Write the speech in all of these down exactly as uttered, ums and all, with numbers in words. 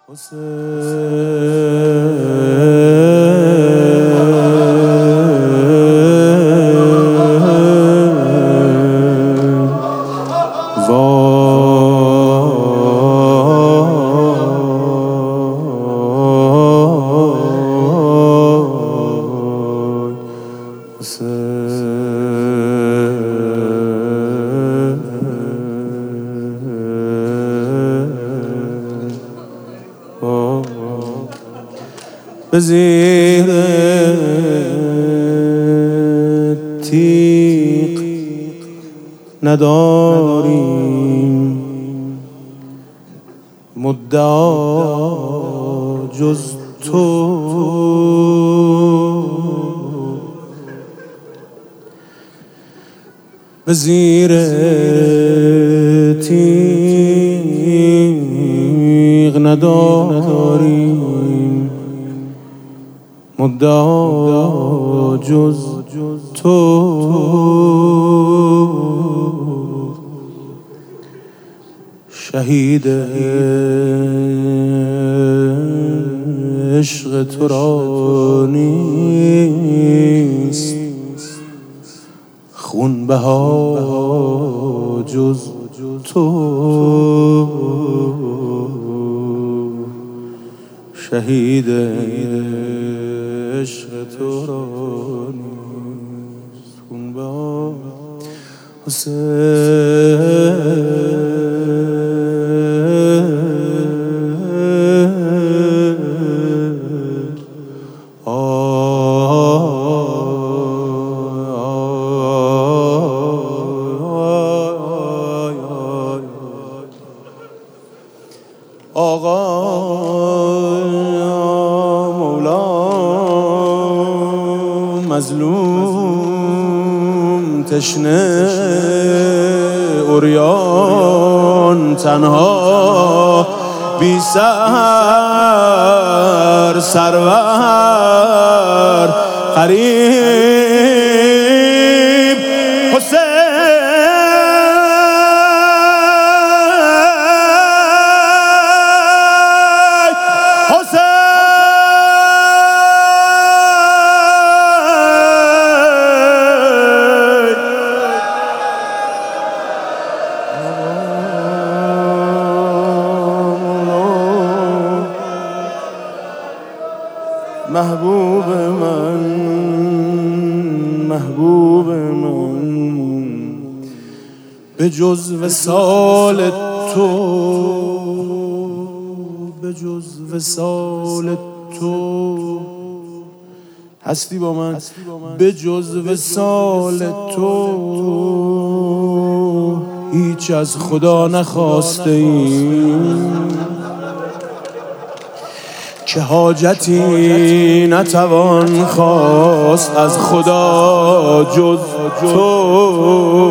به زیر تیغ نداریم مدعا جز تو، به زیر تیغ نداریم مدعا جز تو. شهید عشق تو را نیست خون بها جز تو. شهید عشق تو را نیست خون بها حسین. آقا مولا مظلوم تشنه عریان تنها بی سر سرور غریب حسین. محبوب من محبوب من به جز وصال تو، به جز وصال تو هستی با من، به جز وصال تو هیچ از خدا نخواسته ایم که حاجتی نتوان خواست از خدا جز تو.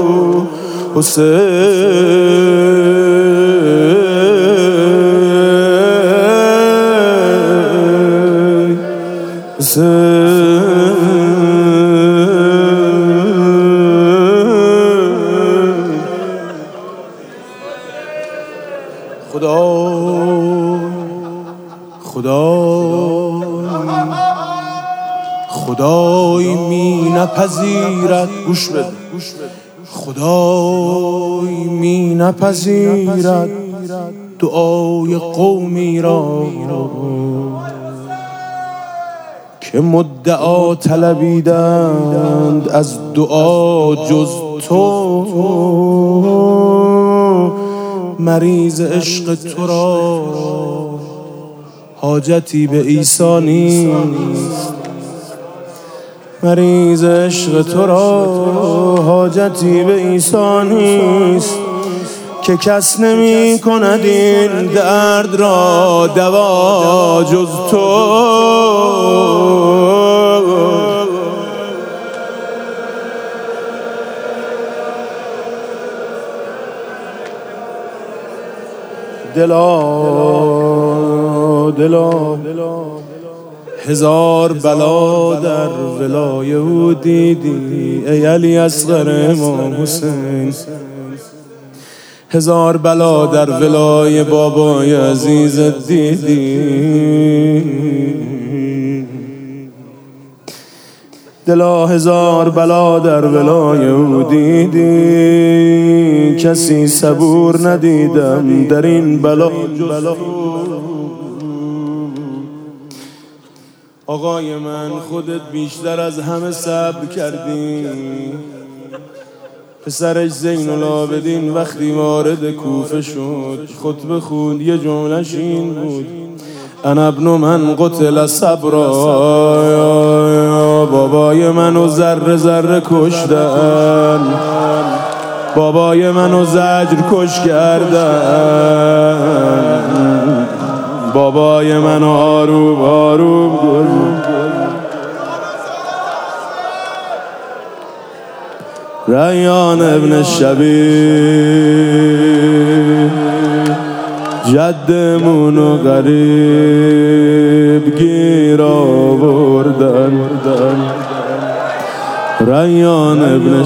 حسین حسین خدا خدا خدایی می نپذیرد، گوش بده، خدایی می نپذیرد دعای قومی را که مدعا طلبیدند از دعا جز تو. مریض عشق تو را حاجتی به عیسی نیست، مریض عشق تو را حاجتی به عیسی نیست که کس نمی کند این درد را دوا جز تو. دلا دلا هزار بلا در ولای او دیدی ای علی اصغر امام حسین، هزار بلا در ولای بابای عزیز دیدی، دلا هزار بلا در ولای او دیدی، کسی صبور ندیدم در این بلا جز آقای من. خودت بیشتر از همه صبر کردی. پسرش زین العابدین وقتی وارد کوفه شد خطبه خوند، یه جملهش این بود: انا ابن من قتل صبرا. بابای منو ذره ذره کشتن، بابای منو زجر کش کردن، بابای منو آروم آروم گل. ریان ابن شبیب جدمونو غریب گیر آوردن. ریان ابن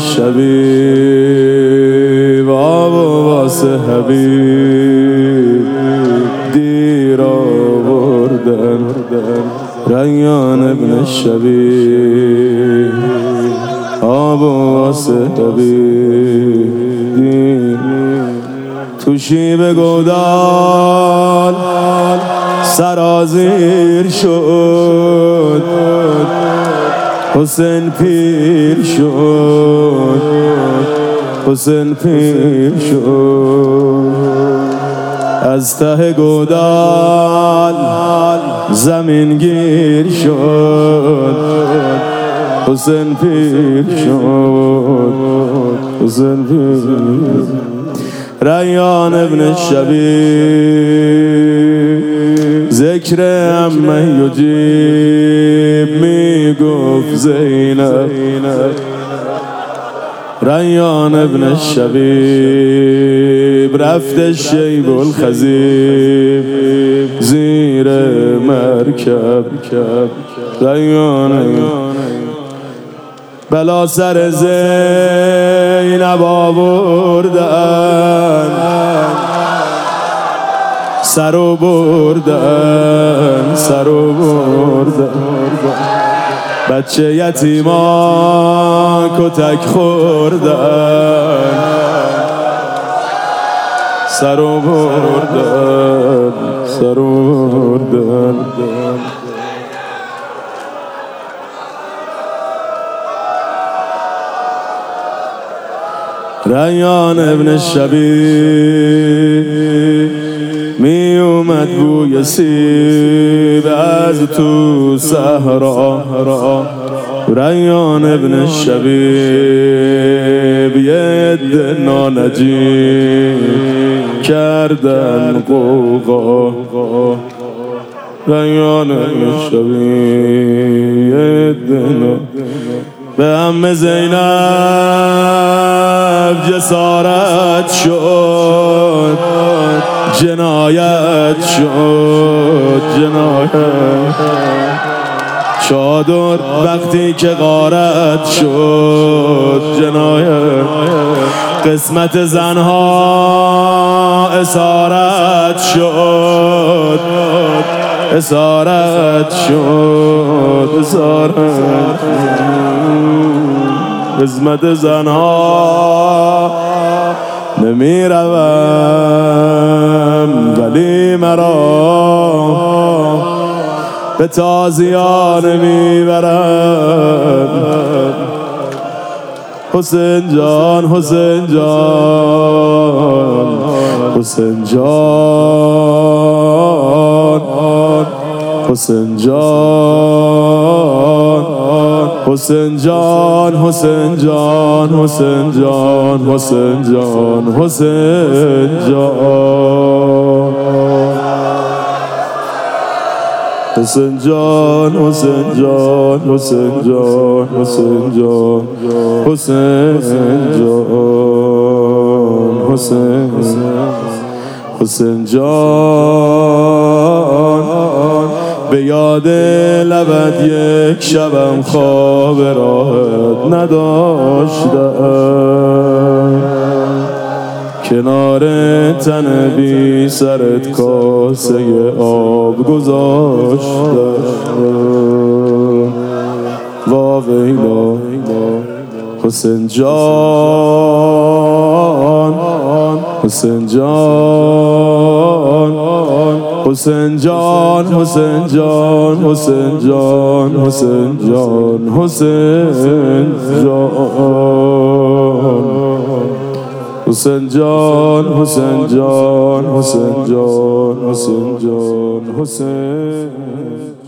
شبیب آب و واسه حبیب دیر آوردن. ریان ابن شبیب آب و واسه حبیب دیر. تو شیب گودال سرازیر شد، حسین پیر شد، حسین پیر شد. از ته گودال زمین گیر شد، حسین پیر شد، حسین پیر شد. ریان ابن شبیب ذکر عمه یجیب می گفت زینب. ریان ابن شبیب رفت شیب الخزیب زیر مرکب. ریان بلا سر زینب آوردن، سر و بردن، سر و بردن. بچه یتیما کتک خوردن، سر و بردن، سر و بردن. ریان ابن شبیب می اومد بوی سیب از تو صحرا. ریان ابن شبیب یه عده نانجیب کردن قوقا. ریان ابن شبیب یه عده نانجیب به عمه زینب جسارت شد، جنایت شد، جنایت. چادر وقتی که غارت شد، جنایت. قسمت زنها اسارت شد، اسارت شد، اسارت. قسمت زنها نمی روم ولی مرا به تازیان نمی برم. حسین جان، حسین جان، حسین جان، حسین جان، حسین جان، حسین جان، حسین جان، حسین جان، حسین جان، حسین جان، حسین جان، حسین جان، حسین جان، حسین جان، حسین حسین جان. به یاد لبت یک شبم خواب راحت نداشتم کنار تن بی سرت کاسه آب گذاشتم وا ویلا حسین جان حسین جان حسین جان حسین جان حسین جان حسین جان حسین جان حسین جان حسین جان حسین جان حسین جان حسین